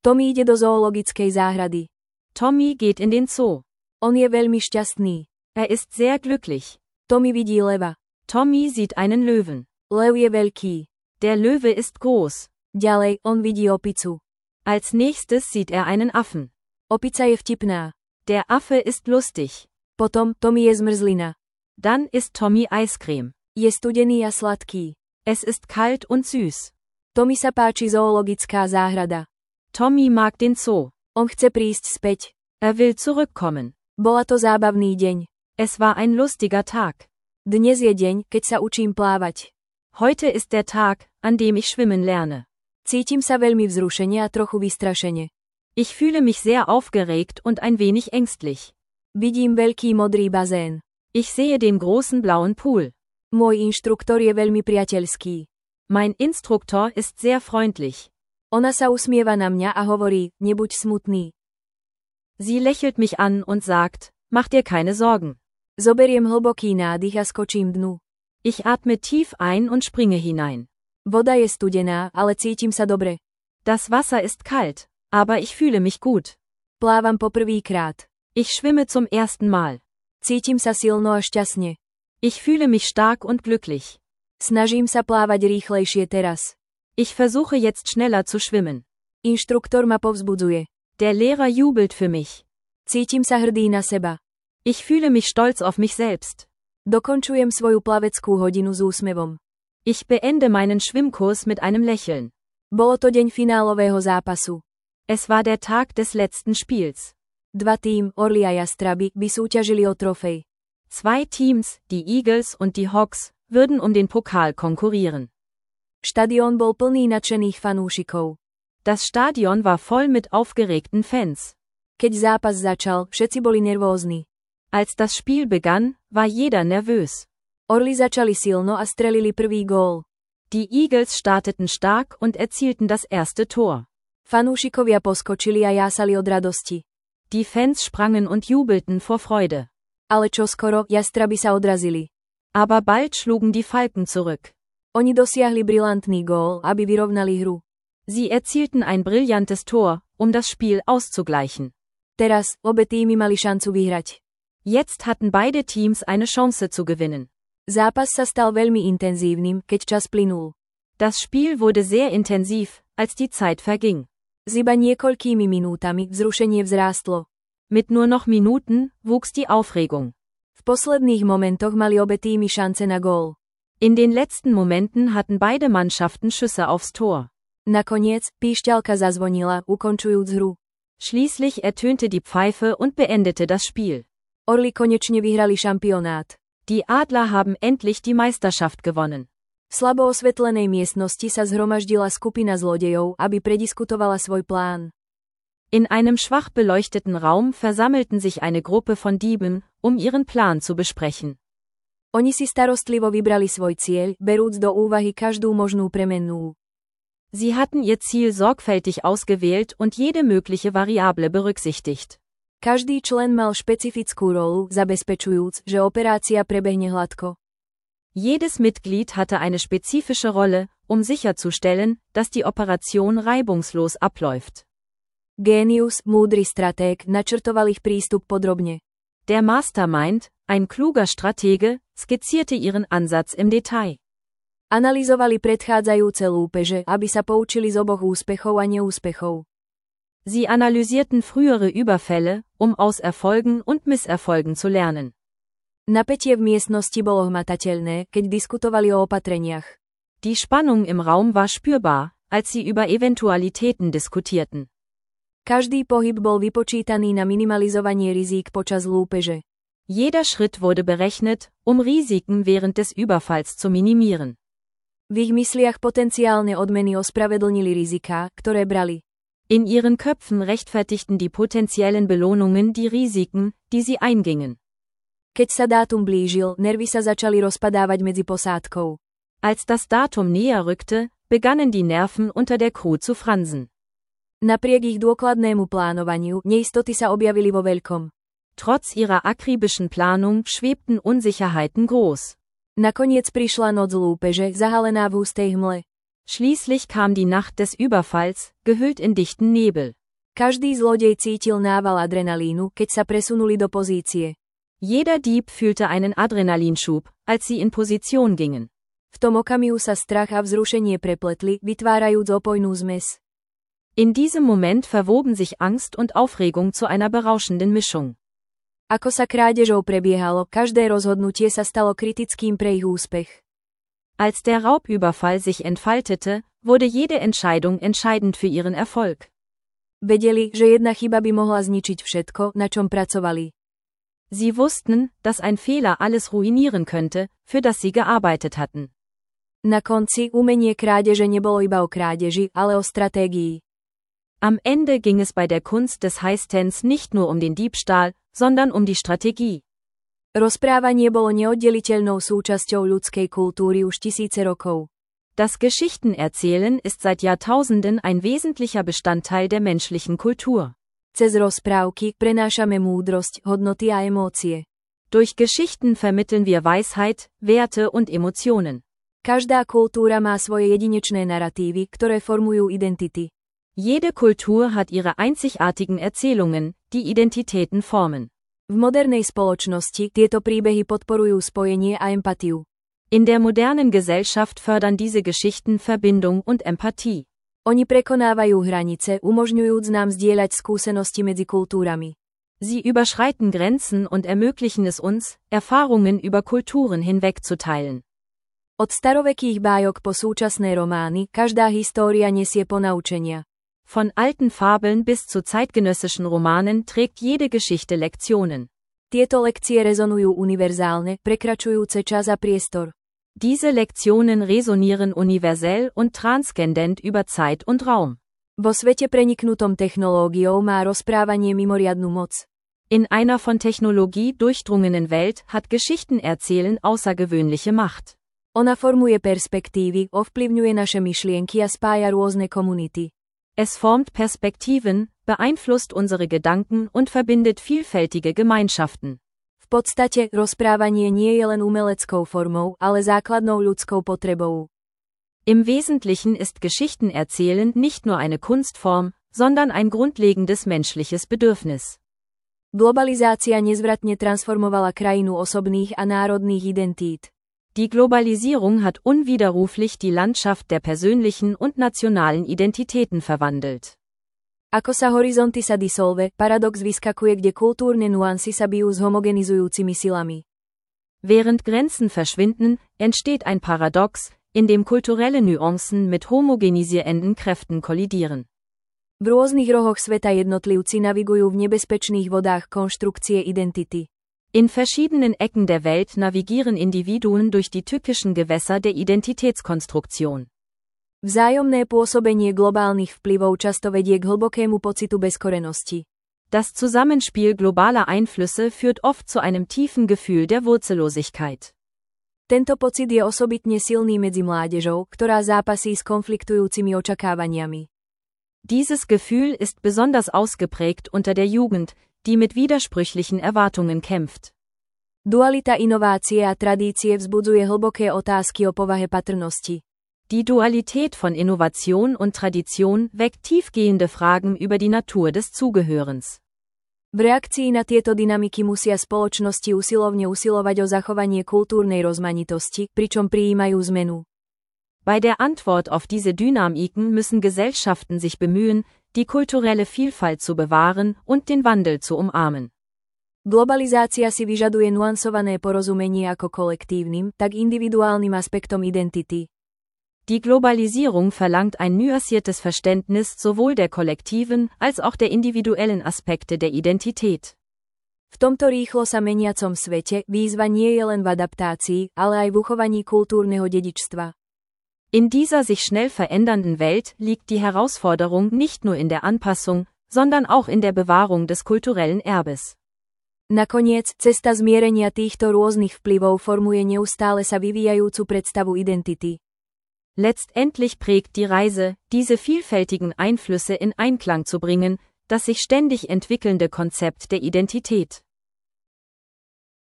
Tommy ide do zoologickej záhrady. Tommy geht in den Zoo. On je veľmi šťastný. Er ist sehr glücklich. Tommy vidí leva. Tommy sieht einen Löwen. Lev je veľký. Der Löwe ist groß. Ďalej, on vidí opicu. Als nächstes sieht er einen Affen. Opica je vtipná. Der Affe ist lustig. Potom, Tommy je zmrzlina. Dann ist Tommy Eiscreme. Je studený a sladký. Es ist kalt und süß. Tommy sa páči zoologická záhrada. Tommy mag den Zoo. On chce prísť späť. Er will zurückkommen. Bola to zábavný deň. Es war ein lustiger Tag. Dnes je deň, keď sa učím plávať. Heute ist der Tag, an dem ich schwimmen lerne. Cítim sa veľmi vzrušene a trochu vystrašene. Ich fühle mich sehr aufgeregt und ein wenig ängstlich. Vidím veľký modrý bazén. Ich sehe den großen blauen Pool. Môj inštruktor je veľmi priateľský. Mein Instruktor ist sehr freundlich. Ona sa usmieva na mňa a hovorí, nebuď smutný. Sie lächelt mich an und sagt, mach dir keine Sorgen. Zoberiem hlboký nádych a skočím dnu. Ich atme tief ein und springe hinein. Voda je studená, ale cítim sa dobre. Das Wasser ist kalt, aber ich fühle mich gut. Plávam poprvýkrát. Ich schwimme zum ersten Mal. Cítim sa silno a šťastne. Ich fühle mich stark und glücklich. Snažím sa plávať rýchlejšie teraz. Ich versuche jetzt schneller zu schwimmen. Inštruktor ma povzbudzuje. Der Lehrer jubelt für mich. Cítim sa hrdý na seba. Ich fühle mich stolz auf mich selbst. Dokončujem svoju plaveckú hodinu s úsmevom. Ich beende meinen Schwimmkurs mit einem Lächeln. Bolo to deň finálového zápasu. Es war der Tag des letzten Spiels. Dva tím, orly a jastraby, by súťažili o trofej. Zwei Teams, die Eagles und die Hawks, würden um den Pokal konkurrieren. Štadión bol plný nadšených fanúšikov. Das Stadion war voll mit aufgeregten Fans. Keď zápas začal, všetci boli nervózni. Als das Spiel begann, war jeder nervös. Orly začali silno a strelili prvý gól. Die Eagles starteten stark und erzielten das erste Tor. Fanúšikovia poskočili a jásali od radosti. Die Fans sprangen und jubelten vor Freude. Ale čoskoro, jastraby sa odrazili. Aber bald schlugen die Falken zurück. Oni dosiahli brilantný gól, aby vyrovnali hru. Sie erzielten ein brillantes Tor, um das Spiel auszugleichen. Teraz, obe týmy mali šancu vyhrať. Jetzt hatten beide Teams eine Chance zu gewinnen. Zápas sa stal veľmi intenzívnym, keď čas plynul. Das Spiel wurde sehr intensiv, als die Zeit verging. S iba niekoľkými minútami vzrušenie vzrástlo. Mit nur noch Minuten wuchs die Aufregung. V posledných momentoch mali obe týmy šance na gól. In den letzten Momenten hatten beide Mannschaften Schüsse aufs Tor. Nakoniec, píšťalka zazvonila, ukončujúc hru. Schließlich ertönte die Pfeife und beendete das Spiel. Orly konečne vyhrali šampionát. Die Adler haben endlich die Meisterschaft gewonnen. V slabo osvetlenej miestnosti sa zhromaždila skupina zlodejov, aby prediskutovala svoj plán. In einem schwach beleuchteten Raum versammelten sich eine Gruppe von Dieben, um ihren Plan zu besprechen. Oni si starostlivo vybrali svoj cieľ, berúc do úvahy každú možnú premennú. Sie hatten ihr Ziel sorgfältig ausgewählt und jede mögliche Variable berücksichtigt. Každý člen mal špecifickú rolu, zabezpečujúc, že operácia prebehne hladko. Jedes Mitglied hatte eine spezifische Rolle, um sicherzustellen, dass die Operation reibungslos abläuft. Génius, múdry stratég, načrtoval ich prístup podrobne. Der Mastermind, ein kluger Stratege, skizzierte ihren Ansatz im Detail. Analyzovali predchádzajúce lúpeže, aby sa poučili z oboch úspechov a neúspechov. Sie analysierten frühere Überfälle, um aus Erfolgen und Misserfolgen zu lernen. Napätie v miestnosti bolo hmatateľné, keď diskutovali o opatreniach. Die Spannung im Raum war spürbar, als sie über Eventualitäten diskutierten. Každý pohyb bol vypočítaný na minimalizovanie rizík počas lúpeže. Jeder Schritt wurde berechnet, um Risiken während des Überfalls zu minimieren. V ich mysliach potenciálne odmeny ospravedlnili riziká, ktoré brali. In ihren Köpfen rechtfertigten die potenziellen Belohnungen die Risiken, die sie eingingen. Keď sa dátum blížil, nervy sa začali rozpadávať medzi posádkou. Als das Datum näher rückte, begannen die Nerven unter der Crew zu fransen. Napriek ich dôkladnému plánovaniu, neistoty sa objavili vo veľkom. Trotz ihrer akribischen Planung schwebten Unsicherheiten groß. Nakoniec prišla noc lúpeže, zahalená v hustej hmle. Schließlich kam die Nacht des Überfalls, gehüllt in dichten Nebel. Každý zlodej cítil nával adrenalínu, keď sa presunuli do pozície. Jeder Dieb fühlte einen Adrenalinschub, als sie in Position gingen. V tom okamihu sa strach a vzrušenie prepletli, vytvárajúc opojnú zmes. In diesem Moment verwoben sich Angst und Aufregung zu einer berauschenden Mischung. Ako sa krádežou prebiehalo, každé rozhodnutie sa stalo kritickým pre ich úspech. Als der Raubüberfall sich entfaltete, wurde jede Entscheidung entscheidend für ihren Erfolg. Vedeli, že jedna chyba by mohla zničiť všetko, na čom pracovali. Sie wussten, dass ein Fehler alles ruinieren könnte, für das sie gearbeitet hatten. Na konci umenie krádeže nebolo iba o krádeži, ale o stratégii. Am Ende ging es bei der Kunst des Heistens nicht nur um den Diebstahl, sondern um die Strategie. Rozprávanie bolo neoddeliteľnou súčasťou ľudskej kultúry už tisíce rokov. Das Geschichtenerzählen ist seit Jahrtausenden ein wesentlicher Bestandteil der menschlichen Kultur. Cez rozprávky prenášame múdrosť, hodnoty a emócie. Durch Geschichten vermitteln wir Weisheit, Werte und Emotionen. Každá kultúra má svoje jedinečné naratívy, ktoré formujú identity. Jede Kultur hat ihre einzigartigen Erzählungen, die Identitäten formen. V modernej spoločnosti tieto príbehy podporujú spojenie a empatiu. In der modernen Gesellschaft fördern diese Geschichten Verbindung und Empathie. Oni prekonávajú hranice, umožňujúc nám zdieľať skúsenosti medzi kultúrami. Sie überschreiten Grenzen und ermöglichen es uns, Erfahrungen über Kulturen hinweg zu teilen. Od starovekých bájok po súčasné romány, každá história nesie ponaučenia. Von alten Fabeln bis zu zeitgenössischen Romanen trägt jede Geschichte Lektionen. Tieto lekcie rezonujú univerzálne, prekračujúce čas a priestor. Diese Lektionen resonieren universell und transcendent über Zeit und Raum. Vo svete preniknutom technológiou má rozprávanie mimoriadnu moc. In einer von Technologie durchdrungenen Welt hat Geschichtenerzählen außergewöhnliche Macht. Ona formuje perspektívy, ovplyvňuje naše myšlienky a spája rôzne komunity. Es formt Perspektiven, beeinflusst unsere Gedanken und verbindet vielfältige Gemeinschaften. V podstate, rozprávanie nie je len umeleckou formou, ale základnou ľudskou potrebou. Im Wesentlichen ist Geschichtenerzählen nicht nur eine Kunstform, sondern ein grundlegendes menschliches Bedürfnis. Globalizácia nezvratne transformovala krajinu osobných a národných identít. Die Globalisierung hat unwiderruflich die Landschaft der persönlichen und nationalen Identitäten verwandelt. Ako sa horizonty sa disolve, paradox vyskakuje, kde kultúrne nuancy sa bijú s homogenizujúcimi silami. Während Grenzen verschwinden, entsteht ein Paradox, in dem kulturelle Nuancen mit homogenisierenden Kräften kollidieren. V rôznych rohoch sveta jednotlivci navigujú v nebezpečných vodách konštrukcie identity. In verschiedenen Ecken der Welt navigieren Individuen durch die tückischen Gewässer der Identitätskonstruktion. Vzájomné pôsobenie globálnych vplyvov často vedie k hlbokému pocitu bezkorenosti. Das Zusammenspiel globaler Einflüsse führt oft zu einem tiefen Gefühl der Wurzellosigkeit. Tento pocit je osobitne silný medzi mládežou, ktorá zápasí s konfliktujúcimi očakávaniami. Dieses Gefühl ist besonders ausgeprägt unter der Jugend, die mit widersprüchlichen Erwartungen kämpft. Dualita inovácie a tradície vzbudzuje hlboké otázky o povahe patrnosti. Die Dualität von Innovation und Tradition weckt tiefgehende Fragen über die Natur des Zugehörens. V reakcii na tieto dynamiky musia spoločnosti usilovne usilovať o zachovanie kultúrnej rozmanitosti, pričom prijímajú zmenu. Bei der Antwort auf diese Dynamiken müssen Gesellschaften sich bemühen, die kulturelle Vielfalt zu bewahren und den Wandel zu umarmen. Globalizácia si vyžaduje nuansované porozumenie ako kolektívnym, tak individuálnym aspektom identity. Die Globalisierung verlangt ein nuanciertes Verständnis sowohl der kollektiven als auch der individuellen Aspekte der Identität. V tomto rýchlo sa meniacom svete výzva nie je len v adaptácii, ale aj v uchovaní kultúrneho dedičstva. In dieser sich schnell verändernden Welt liegt die Herausforderung nicht nur in der Anpassung, sondern auch in der Bewahrung des kulturellen Erbes. Nakoniec, cesta zmierenia týchto rôznych vplyvov formuje neustále sa vyvíjajúcu predstavu identity. Letztendlich prägt die Reise, diese vielfältigen Einflüsse in Einklang zu bringen, das sich ständig entwickelnde Konzept der Identität.